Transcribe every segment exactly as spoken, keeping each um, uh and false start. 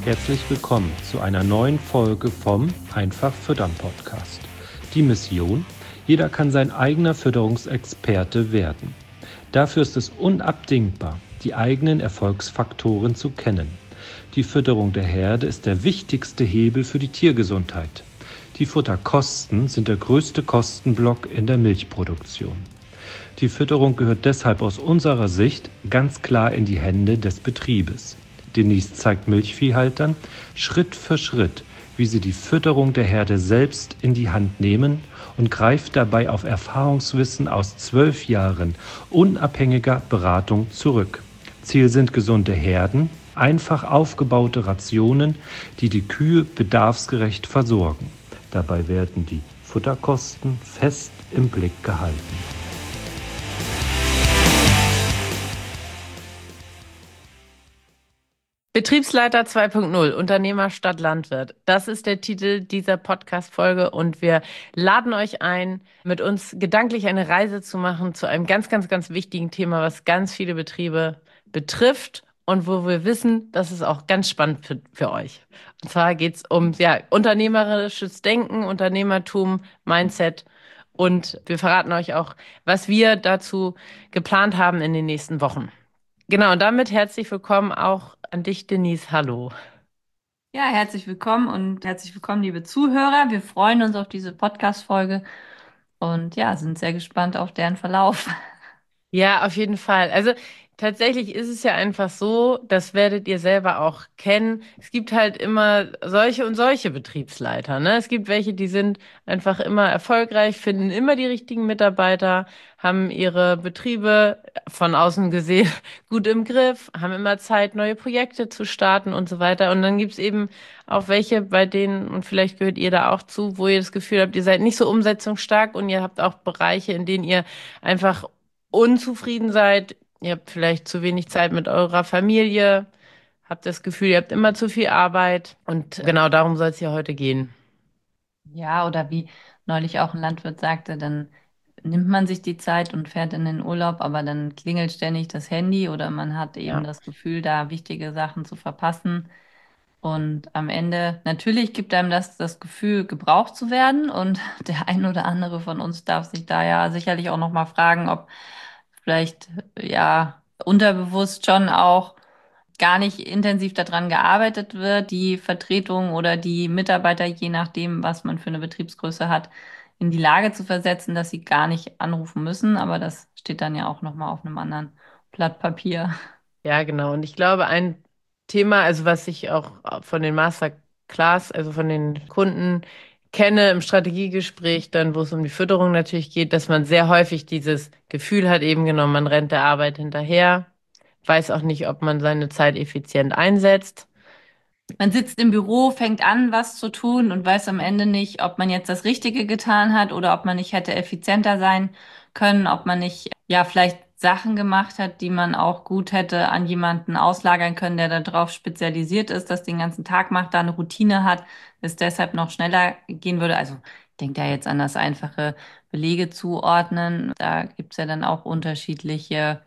Herzlich willkommen zu einer neuen Folge vom Einfach Füttern Podcast. Die Mission: Jeder kann sein eigener Fütterungsexperte werden. Dafür ist es unabdingbar, die eigenen Erfolgsfaktoren zu kennen. Die Fütterung der Herde ist der wichtigste Hebel für die Tiergesundheit. Die Futterkosten sind der größte Kostenblock in der Milchproduktion. Die Fütterung gehört deshalb aus unserer Sicht ganz klar in die Hände des Betriebes. Denise zeigt Milchviehhaltern Schritt für Schritt, wie sie die Fütterung der Herde selbst in die Hand nehmen und greift dabei auf Erfahrungswissen aus zwölf Jahren unabhängiger Beratung zurück. Ziel sind gesunde Herden, einfach aufgebaute Rationen, die die Kühe bedarfsgerecht versorgen. Dabei werden die Futterkosten fest im Blick gehalten. Betriebsleiter zwei Punkt null, Unternehmer statt Landwirt. Das ist der Titel dieser Podcast-Folge und wir laden euch ein, mit uns gedanklich eine Reise zu machen zu einem ganz, ganz, ganz wichtigen Thema, was ganz viele Betriebe betrifft und wo wir wissen, das ist auch ganz spannend für, für euch. Und zwar geht es um ja, unternehmerisches Denken, Unternehmertum, Mindset und wir verraten euch auch, was wir dazu geplant haben in den nächsten Wochen. Genau, und damit herzlich willkommen auch an dich, Denise. Hallo. Ja, herzlich willkommen und herzlich willkommen, liebe Zuhörer. Wir freuen uns auf diese Podcast-Folge und ja, sind sehr gespannt auf deren Verlauf. Ja, auf jeden Fall. Also tatsächlich ist es ja einfach so, das werdet ihr selber auch kennen. Es gibt halt immer solche und solche Betriebsleiter, ne? Es gibt welche, die sind einfach immer erfolgreich, finden immer die richtigen Mitarbeiter, haben ihre Betriebe von außen gesehen gut im Griff, haben immer Zeit, neue Projekte zu starten und so weiter. Und dann gibt's eben auch welche, bei denen, und vielleicht gehört ihr da auch zu, wo ihr das Gefühl habt, ihr seid nicht so umsetzungsstark und ihr habt auch Bereiche, in denen ihr einfach unzufrieden seid, ihr habt vielleicht zu wenig Zeit mit eurer Familie, habt das Gefühl, ihr habt immer zu viel Arbeit und genau darum soll es hier heute gehen. Ja, oder wie neulich auch ein Landwirt sagte, dann nimmt man sich die Zeit und fährt in den Urlaub, aber dann klingelt ständig das Handy oder man hat eben Ja. das Gefühl, da wichtige Sachen zu verpassen. Und am Ende, natürlich gibt einem das das Gefühl, gebraucht zu werden. Und der ein oder andere von uns darf sich da ja sicherlich auch nochmal fragen, ob vielleicht ja unterbewusst schon auch gar nicht intensiv daran gearbeitet wird, die Vertretung oder die Mitarbeiter, je nachdem, was man für eine Betriebsgröße hat, in die Lage zu versetzen, dass sie gar nicht anrufen müssen. Aber das steht dann ja auch nochmal auf einem anderen Blatt Papier. Ja, genau. Und ich glaube, ein Thema, also was ich auch von den Masterclass, also von den Kunden kenne im Strategiegespräch, dann, wo es um die Fütterung natürlich geht, dass man sehr häufig dieses Gefühl hat, eben genau, man rennt der Arbeit hinterher, weiß auch nicht, ob man seine Zeit effizient einsetzt. Man sitzt im Büro, fängt an, was zu tun und weiß am Ende nicht, ob man jetzt das Richtige getan hat oder ob man nicht hätte effizienter sein können, ob man nicht, ja, vielleicht Sachen gemacht hat, die man auch gut hätte an jemanden auslagern können, der darauf spezialisiert ist, das den ganzen Tag macht, da eine Routine hat, es deshalb noch schneller gehen würde. Also ich denke da jetzt an das einfache Belege zuordnen. Da gibt's ja dann auch unterschiedliche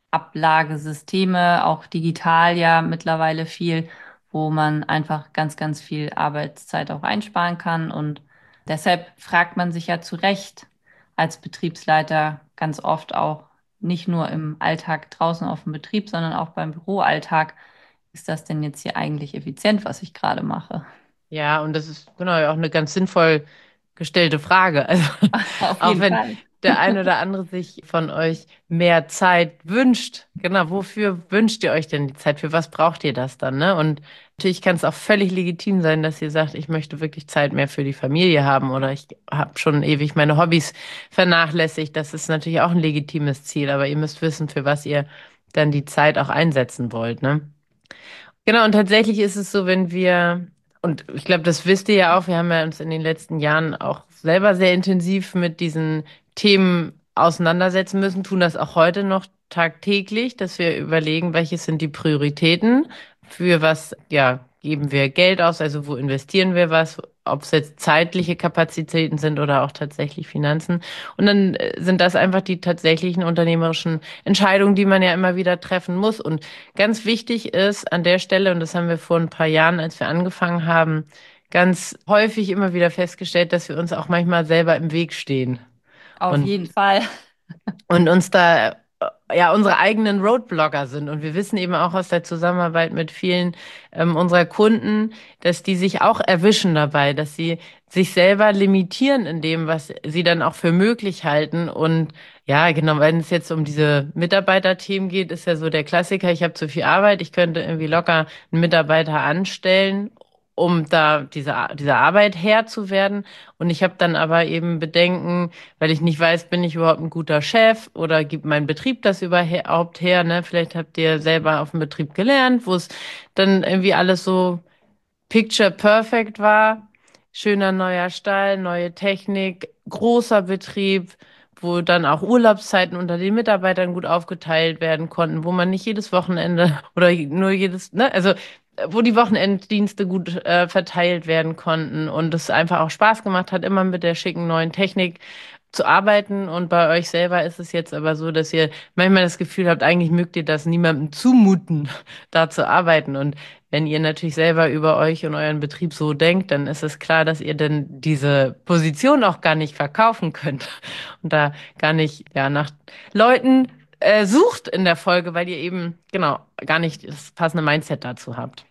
Ablagesysteme, auch digital ja mittlerweile viel, wo man einfach ganz, ganz viel Arbeitszeit auch einsparen kann. Und deshalb fragt man sich ja zu Recht als Betriebsleiter ganz oft auch nicht nur im Alltag draußen auf dem Betrieb, sondern auch beim Büroalltag, ist das denn jetzt hier eigentlich effizient, was ich gerade mache? Ja, und das ist genau ja auch eine ganz sinnvoll gestellte Frage. Also Auf auch jeden wenn Fall. der ein oder andere sich von euch mehr Zeit wünscht, genau, wofür wünscht ihr euch denn die Zeit? Für was braucht ihr das dann, ne? Und natürlich kann es auch völlig legitim sein, dass ihr sagt, ich möchte wirklich Zeit mehr für die Familie haben oder ich habe schon ewig meine Hobbys vernachlässigt. Das ist natürlich auch ein legitimes Ziel, aber ihr müsst wissen, für was ihr dann die Zeit auch einsetzen wollt, ne? Genau, und tatsächlich ist es so, wenn wir, und ich glaube, das wisst ihr ja auch, wir haben ja uns in den letzten Jahren auch selber sehr intensiv mit diesen Themen auseinandersetzen müssen, tun das auch heute noch tagtäglich, dass wir überlegen, welches sind die Prioritäten, für was, ja, geben wir Geld aus, also wo investieren wir was, ob es jetzt zeitliche Kapazitäten sind oder auch tatsächlich Finanzen. Und dann äh, sind das einfach die tatsächlichen unternehmerischen Entscheidungen, die man ja immer wieder treffen muss. Und ganz wichtig ist an der Stelle, und das haben wir vor ein paar Jahren, als wir angefangen haben, ganz häufig immer wieder festgestellt, dass wir uns auch manchmal selber im Weg stehen. Auf Und jeden Fall. und uns da äh, ja unsere eigenen Roadblogger sind. Und wir wissen eben auch aus der Zusammenarbeit mit vielen ähm, unserer Kunden, dass die sich auch erwischen dabei, dass sie sich selber limitieren in dem, was sie dann auch für möglich halten. Und ja, genau, wenn es jetzt um diese Mitarbeiterthemen geht, ist ja so der Klassiker, ich habe zu viel Arbeit, ich könnte irgendwie locker einen Mitarbeiter anstellen, um da diese, dieser Arbeit Herr zu werden. Und ich habe dann aber eben Bedenken, weil ich nicht weiß, bin ich überhaupt ein guter Chef oder gibt mein Betrieb das überhaupt her, ne? Vielleicht habt ihr selber auf dem Betrieb gelernt, wo es dann irgendwie alles so picture perfect war. Schöner neuer Stall, neue Technik, großer Betrieb, wo dann auch Urlaubszeiten unter den Mitarbeitern gut aufgeteilt werden konnten, wo man nicht jedes Wochenende oder nur jedes, ne, also äh, wo die Wochenenddienste gut äh, verteilt werden konnten und es einfach auch Spaß gemacht hat, immer mit der schicken neuen Technik zu arbeiten. Und bei euch selber ist es jetzt aber so, dass ihr manchmal das Gefühl habt, eigentlich mögt ihr das niemandem zumuten, da zu arbeiten. Und wenn ihr natürlich selber über euch und euren Betrieb so denkt, dann ist es klar, dass ihr denn diese Position auch gar nicht verkaufen könnt und da gar nicht ja nach Leuten äh, sucht in der Folge, weil ihr eben genau gar nicht das passende Mindset dazu habt.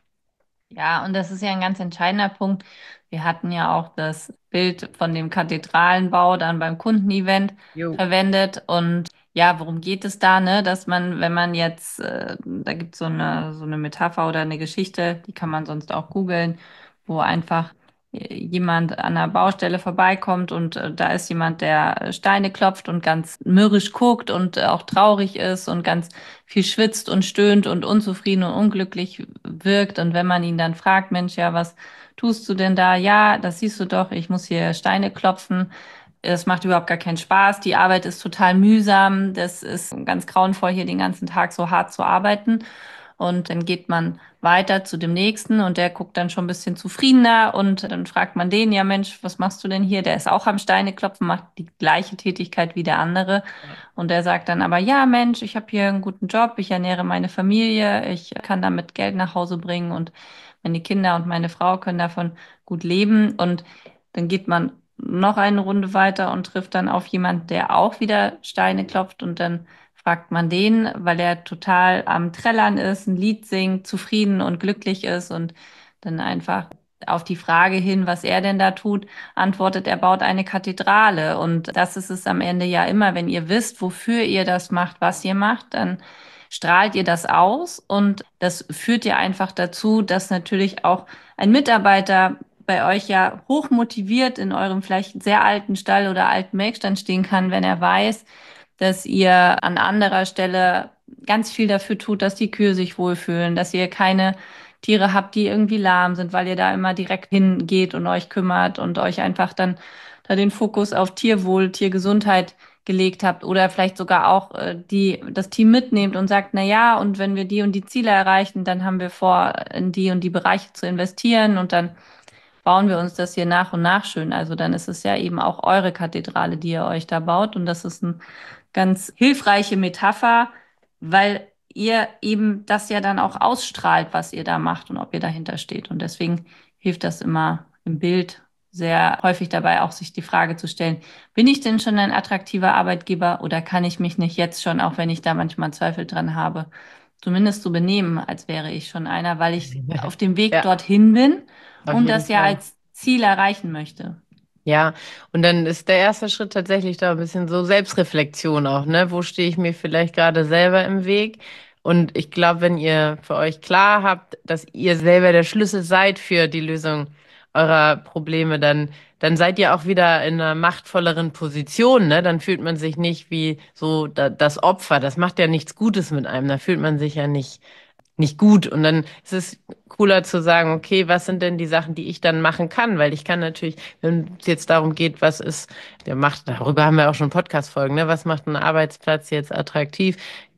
Ja, und das ist ja ein ganz entscheidender Punkt. Wir hatten ja auch das Bild von dem Kathedralenbau dann beim Kundenevent Jo. verwendet. Und ja, worum geht es da, ne? Dass man, wenn man jetzt, äh, da gibt es so eine, so eine Metapher oder eine Geschichte, die kann man sonst auch googeln, wo einfach äh, jemand an der Baustelle vorbeikommt und äh, da ist jemand, der Steine klopft und ganz mürrisch guckt und äh, auch traurig ist und ganz viel schwitzt und stöhnt und unzufrieden und unglücklich wirkt. Und wenn man ihn dann fragt, Mensch, ja, was tust du denn da? Ja, das siehst du doch, ich muss hier Steine klopfen. Es macht überhaupt gar keinen Spaß. Die Arbeit ist total mühsam. Das ist ganz grauenvoll, hier den ganzen Tag so hart zu arbeiten. Und dann geht man weiter zu dem nächsten und der guckt dann schon ein bisschen zufriedener und dann fragt man den, ja Mensch, was machst du denn hier? Der ist auch am Steine klopfen, macht die gleiche Tätigkeit wie der andere. Und der sagt dann aber, ja Mensch, ich habe hier einen guten Job, ich ernähre meine Familie, ich kann damit Geld nach Hause bringen und meine Kinder und meine Frau können davon gut leben. Und dann geht man noch eine Runde weiter und trifft dann auf jemanden, der auch wieder Steine klopft und dann fragt man den, weil er total am Trällern ist, ein Lied singt, zufrieden und glücklich ist und dann einfach auf die Frage hin, was er denn da tut, antwortet, er baut eine Kathedrale. Und das ist es am Ende ja immer, wenn ihr wisst, wofür ihr das macht, was ihr macht, dann strahlt ihr das aus und das führt ja einfach dazu, dass natürlich auch ein Mitarbeiter bei euch ja hoch motiviert in eurem vielleicht sehr alten Stall oder alten Melkstand stehen kann, wenn er weiß, dass ihr an anderer Stelle ganz viel dafür tut, dass die Kühe sich wohlfühlen, dass ihr keine Tiere habt, die irgendwie lahm sind, weil ihr da immer direkt hingeht und euch kümmert und euch einfach dann da den Fokus auf Tierwohl, Tiergesundheit gelegt habt oder vielleicht sogar auch äh, die, das Team mitnehmt und sagt, na ja, und wenn wir die und die Ziele erreichen, dann haben wir vor, in die und die Bereiche zu investieren und dann bauen wir uns das hier nach und nach schön. Also dann ist es ja eben auch eure Kathedrale, die ihr euch da baut. Und das ist eine ganz hilfreiche Metapher, weil ihr eben das ja dann auch ausstrahlt, was ihr da macht und ob ihr dahinter steht. Und deswegen hilft das immer im Bild sehr häufig dabei, auch sich die Frage zu stellen, bin ich denn schon ein attraktiver Arbeitgeber oder kann ich mich nicht jetzt schon, auch wenn ich da manchmal Zweifel dran habe, zumindest so benehmen, als wäre ich schon einer, weil ich auf dem Weg Ja, dorthin bin auf und jeden das ja Fall. als Ziel erreichen möchte. Ja, und dann ist der erste Schritt tatsächlich da ein bisschen so Selbstreflexion auch, ne? Wo stehe ich mir vielleicht gerade selber im Weg? Und ich glaube, wenn ihr für euch klar habt, dass ihr selber der Schlüssel seid für die Lösung eurer Probleme, dann, dann seid ihr auch wieder in einer machtvolleren Position, ne? Dann fühlt man sich nicht wie so da, das Opfer. Das macht ja nichts Gutes mit einem. Da fühlt man sich ja nicht nicht gut. Und dann ist es cooler zu sagen, okay, was sind denn die Sachen, die ich dann machen kann? Weil ich kann natürlich, wenn es jetzt darum geht, was ist, der macht, darüber haben wir auch schon Podcast-Folgen, ne? Was macht einen Arbeitsplatz jetzt attraktiv?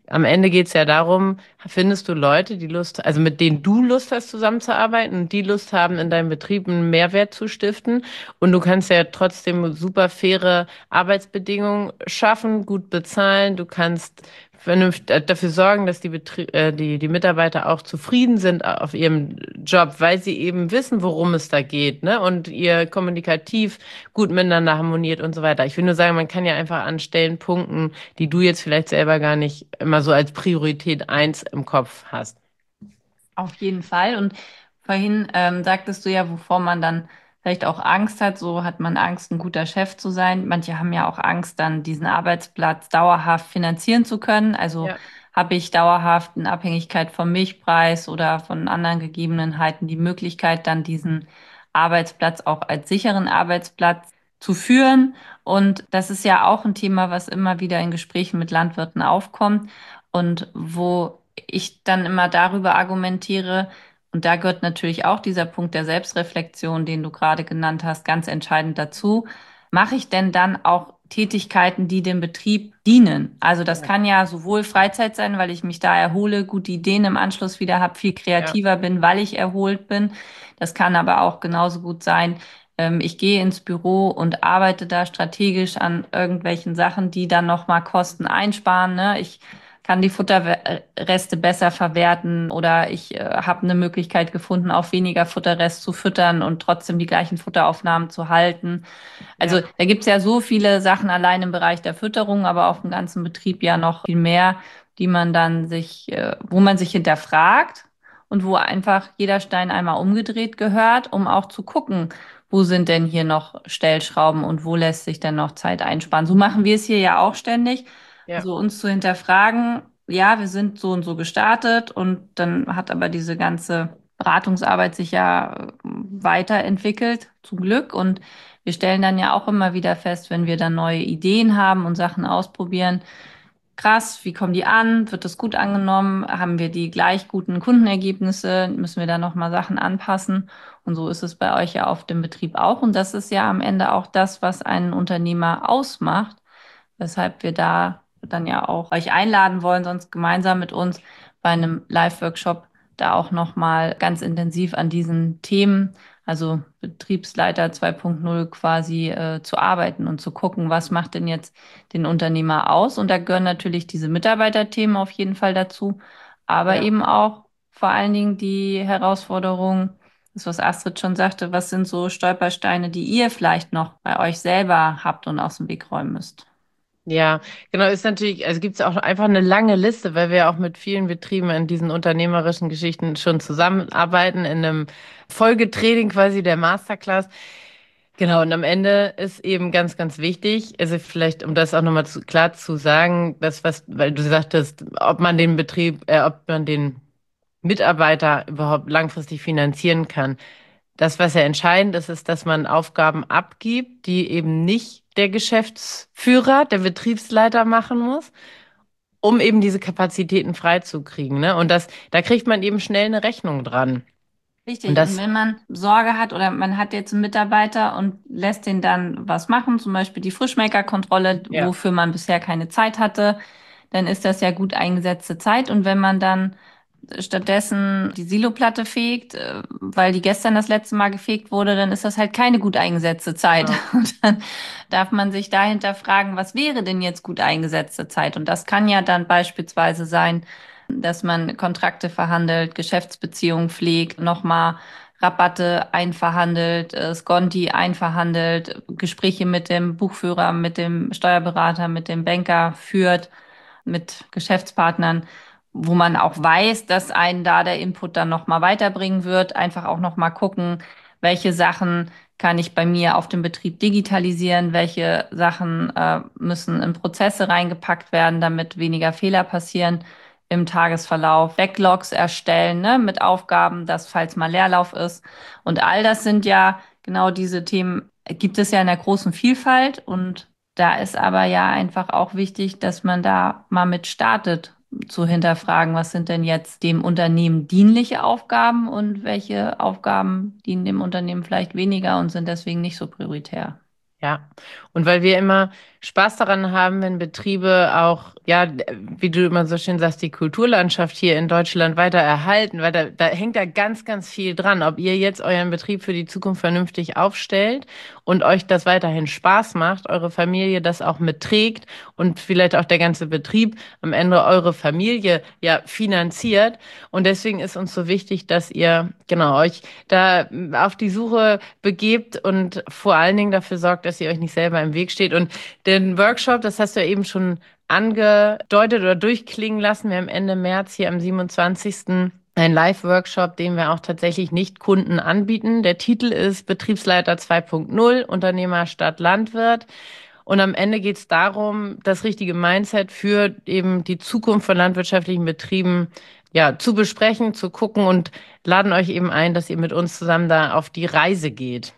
am Ende geht es ja darum, findest du Leute, die Lust, also mit denen du Lust hast, zusammenzuarbeiten und die Lust haben, in deinem Betrieb einen Mehrwert zu stiften. Und du kannst ja trotzdem super faire Arbeitsbedingungen schaffen, gut bezahlen. Du kannst vernünftig dafür sorgen, dass die, Betrie äh, die, die Mitarbeiter auch zufrieden sind auf ihrem Job, weil sie eben wissen, worum es da geht, ne? Und ihr kommunikativ gut miteinander harmoniert und so weiter. Ich will nur sagen, man kann ja einfach an Stellen punkten, die du jetzt vielleicht selber gar nicht immer so als Priorität eins im Kopf hast. Auf jeden Fall. Und vorhin ähm, sagtest du ja, wovor man dann vielleicht auch Angst hat. So hat man Angst, ein guter Chef zu sein. Manche haben ja auch Angst, dann diesen Arbeitsplatz dauerhaft finanzieren zu können. Also Ja, habe ich dauerhaft in Abhängigkeit vom Milchpreis oder von anderen Gegebenheiten die Möglichkeit, dann diesen Arbeitsplatz auch als sicheren Arbeitsplatz zu führen. Und das ist ja auch ein Thema, was immer wieder in Gesprächen mit Landwirten aufkommt und wo ich dann immer darüber argumentiere, und da gehört natürlich auch dieser Punkt der Selbstreflexion, den du gerade genannt hast, ganz entscheidend dazu. Mache ich denn dann auch Tätigkeiten, die dem Betrieb dienen? Also das ja, kann ja sowohl Freizeit sein, weil ich mich da erhole, gute Ideen im Anschluss wieder habe, viel ja, kreativer bin, weil ich erholt bin. Das kann aber auch genauso gut sein, ähm, ich gehe ins Büro und arbeite da strategisch an irgendwelchen Sachen, die dann nochmal Kosten einsparen, ne? Ich kann die Futterreste besser verwerten oder ich äh, habe eine Möglichkeit gefunden, auch weniger Futterrest zu füttern und trotzdem die gleichen Futteraufnahmen zu halten. Also ja, da gibt's ja so viele Sachen allein im Bereich der Fütterung, aber auf dem ganzen Betrieb ja noch viel mehr, die man dann sich, äh, wo man sich hinterfragt und wo einfach jeder Stein einmal umgedreht gehört, um auch zu gucken, wo sind denn hier noch Stellschrauben und wo lässt sich denn noch Zeit einsparen. So machen wir es hier ja auch ständig. ja, Also uns zu hinterfragen, ja, wir sind so und so gestartet und dann hat aber diese ganze Beratungsarbeit sich ja äh, weiterentwickelt, zum Glück. Und wir stellen dann ja auch immer wieder fest, wenn wir dann neue Ideen haben und Sachen ausprobieren, krass, wie kommen die an? Wird das gut angenommen? Haben wir die gleich guten Kundenergebnisse? Müssen wir da nochmal Sachen anpassen? Und so ist es bei euch ja auf dem Betrieb auch. Und das ist ja am Ende auch das, was einen Unternehmer ausmacht, weshalb wir da dann ja auch euch einladen wollen, sonst gemeinsam mit uns bei einem Live-Workshop da auch nochmal ganz intensiv an diesen Themen, also Betriebsleiter zwei Punkt null quasi äh, zu arbeiten und zu gucken, was macht denn jetzt den Unternehmer aus. Und da gehören natürlich diese Mitarbeiterthemen auf jeden Fall dazu, aber ja. eben auch vor allen Dingen die Herausforderungen, das, was Astrid schon sagte, was sind so Stolpersteine, die ihr vielleicht noch bei euch selber habt und aus dem Weg räumen müsst? Ja, genau, ist natürlich, also gibt es auch einfach eine lange Liste, weil wir auch mit vielen Betrieben in diesen unternehmerischen Geschichten schon zusammenarbeiten, in einem Folgetraining quasi der Masterclass. Genau, und am Ende ist eben ganz, ganz wichtig, also vielleicht, um das auch nochmal zu, klar zu sagen, das, was, weil du sagtest, ob man den Betrieb, äh, ob man den Mitarbeiter überhaupt langfristig finanzieren kann. Das, was ja entscheidend ist, ist, dass man Aufgaben abgibt, die eben nicht der Geschäftsführer, der Betriebsleiter machen muss, um eben diese Kapazitäten freizukriegen, ne? Und das, da kriegt man eben schnell eine Rechnung dran. Und Richtig, und das, wenn man Sorge hat oder man hat jetzt einen Mitarbeiter und lässt den dann was machen, zum Beispiel die Frischmelkerkontrolle, ja, wofür man bisher keine Zeit hatte, dann ist das ja gut eingesetzte Zeit. Und wenn man dann stattdessen die Siloplatte fegt, äh, weil die gestern das letzte Mal gefegt wurde, dann ist das halt keine gut eingesetzte Zeit. genau. Und dann darf man sich dahinter fragen, was wäre denn jetzt gut eingesetzte Zeit? Und das kann ja dann beispielsweise sein, dass man Kontrakte verhandelt, Geschäftsbeziehungen pflegt, nochmal Rabatte einverhandelt, äh, Sconti einverhandelt, Gespräche mit dem Buchführer, mit dem Steuerberater, mit dem Banker führt, mit Geschäftspartnern, wo man auch weiß, dass einen da der Input dann nochmal weiterbringen wird. Einfach auch nochmal gucken, welche Sachen kann ich bei mir auf dem Betrieb digitalisieren, welche Sachen äh, müssen in Prozesse reingepackt werden, damit weniger Fehler passieren im Tagesverlauf, Backlogs erstellen, ne, mit Aufgaben, dass falls mal Leerlauf ist. Und all das sind ja genau diese Themen, gibt es ja in der großen Vielfalt. Und da ist aber ja einfach auch wichtig, dass man da mal mit startet, zu hinterfragen, was sind denn jetzt dem Unternehmen dienliche Aufgaben und welche Aufgaben dienen dem Unternehmen vielleicht weniger und sind deswegen nicht so prioritär. Ja, und weil wir immer Spaß daran haben, wenn Betriebe auch, ja, wie du immer so schön sagst, die Kulturlandschaft hier in Deutschland weiter erhalten, weil da, da hängt da ganz, ganz viel dran, ob ihr jetzt euren Betrieb für die Zukunft vernünftig aufstellt und euch das weiterhin Spaß macht, eure Familie das auch mitträgt und vielleicht auch der ganze Betrieb am Ende eure Familie ja finanziert. Und deswegen ist uns so wichtig, dass ihr, genau, euch da auf die Suche begebt und vor allen Dingen dafür sorgt, dass ihr euch nicht selber im Weg steht. Und den Workshop, das hast du ja eben schon angedeutet oder durchklingen lassen. Wir haben Ende März hier am siebenundzwanzigsten einen Live-Workshop, den wir auch tatsächlich nicht Kunden anbieten. Der Titel ist Betriebsleiter zwei Punkt null, Unternehmer statt Landwirt. Und am Ende geht es darum, das richtige Mindset für eben die Zukunft von landwirtschaftlichen Betrieben ja, zu besprechen, zu gucken und laden euch eben ein, dass ihr mit uns zusammen da auf die Reise geht.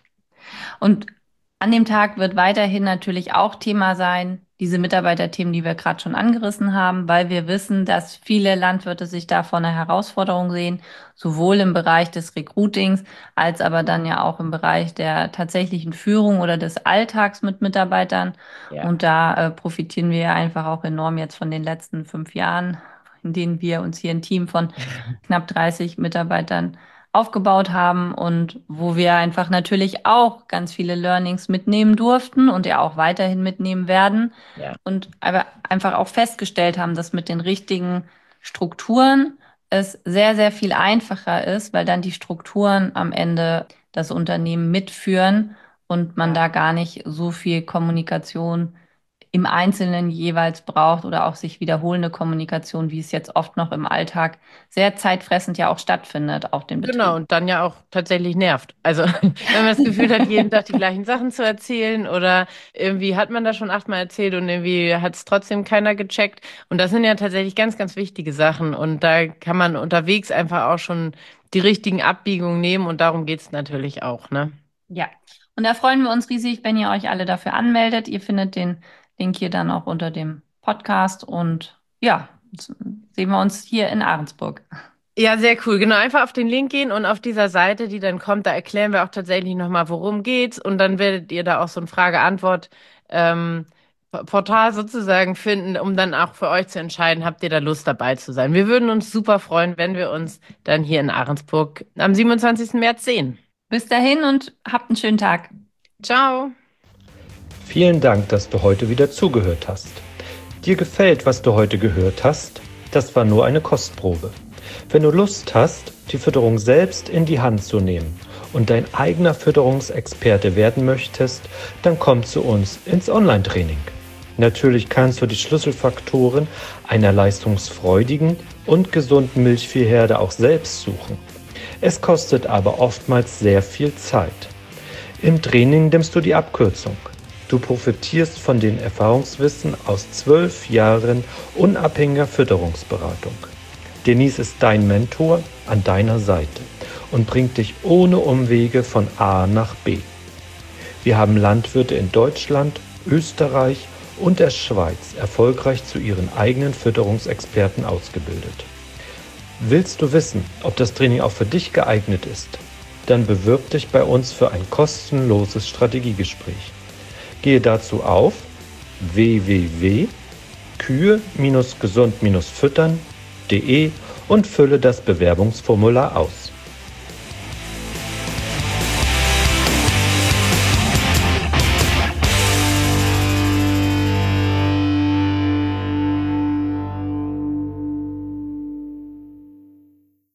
Und an dem Tag wird weiterhin natürlich auch Thema sein, diese Mitarbeiterthemen, die wir gerade schon angerissen haben, weil wir wissen, dass viele Landwirte sich da vor einer Herausforderung sehen, sowohl im Bereich des Recruitings als aber dann ja auch im Bereich der tatsächlichen Führung oder des Alltags mit Mitarbeitern. Ja. Und da äh, profitieren wir einfach auch enorm jetzt von den letzten fünf Jahren, in denen wir uns hier ein Team von knapp dreißig Mitarbeitern aufgebaut haben und wo wir einfach natürlich auch ganz viele Learnings mitnehmen durften und ja auch weiterhin mitnehmen werden. Ja. Und aber einfach auch festgestellt haben, dass mit den richtigen Strukturen es sehr, sehr viel einfacher ist, weil dann die Strukturen am Ende das Unternehmen mitführen und man da gar nicht so viel Kommunikation im Einzelnen jeweils braucht oder auch sich wiederholende Kommunikation, wie es jetzt oft noch im Alltag sehr zeitfressend ja auch stattfindet auf den Betrieben. Genau, und dann ja auch tatsächlich nervt. Also wenn man das Gefühl hat, jeden Tag die gleichen Sachen zu erzählen oder irgendwie hat man das schon achtmal erzählt und irgendwie hat es trotzdem keiner gecheckt. Und das sind ja tatsächlich ganz, ganz wichtige Sachen. Und da kann man unterwegs einfach auch schon die richtigen Abbiegungen nehmen und darum geht es natürlich auch, ne? Ja, und da freuen wir uns riesig, wenn ihr euch alle dafür anmeldet. Ihr findet den Link hier dann auch unter dem Podcast und ja, sehen wir uns hier in Ahrensburg. Ja, sehr cool. Genau, einfach auf den Link gehen und auf dieser Seite, die dann kommt, da erklären wir auch tatsächlich nochmal, worum geht's und dann werdet ihr da auch so ein Frage-Antwort ähm, Portal sozusagen finden, um dann auch für euch zu entscheiden, habt ihr da Lust dabei zu sein. Wir würden uns super freuen, wenn wir uns dann hier in Ahrensburg am siebenundzwanzigsten März sehen. Bis dahin und habt einen schönen Tag. Ciao. Vielen Dank, dass du heute wieder zugehört hast. Dir gefällt, was du heute gehört hast? Das war nur eine Kostprobe. Wenn du Lust hast, die Fütterung selbst in die Hand zu nehmen und dein eigener Fütterungsexperte werden möchtest, dann komm zu uns ins Online-Training. Natürlich kannst du die Schlüsselfaktoren einer leistungsfreudigen und gesunden Milchviehherde auch selbst suchen. Es kostet aber oftmals sehr viel Zeit. Im Training nimmst du die Abkürzung. Du profitierst von den Erfahrungswissen aus zwölf Jahren unabhängiger Fütterungsberatung. Denise ist dein Mentor an deiner Seite und bringt dich ohne Umwege von A nach B. Wir haben Landwirte in Deutschland, Österreich und der Schweiz erfolgreich zu ihren eigenen Fütterungsexperten ausgebildet. Willst du wissen, ob das Training auch für dich geeignet ist? Dann bewirb dich bei uns für ein kostenloses Strategiegespräch. Gehe dazu auf w w w punkt kühe gesund füttern punkt de und fülle das Bewerbungsformular aus.